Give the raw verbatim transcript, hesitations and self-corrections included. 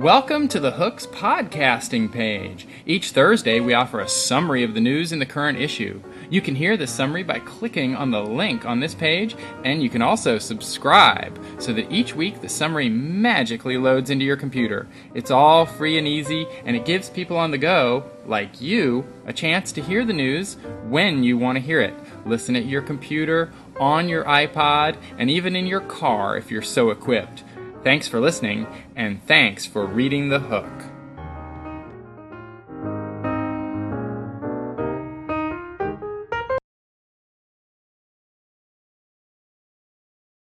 Welcome to the Hooks podcasting page. Each Thursday, we offer a summary of the news in the current issue. You can hear the summary by clicking on the link on this page, and you can also subscribe so that each week the summary magically loads into your computer. It's all free and easy, and it gives people on the go, like you, a chance to hear the news when you want to hear it. Listen at your computer, on your iPod, and even in your car if you're so equipped. Thanks for listening, and thanks for reading The Hook.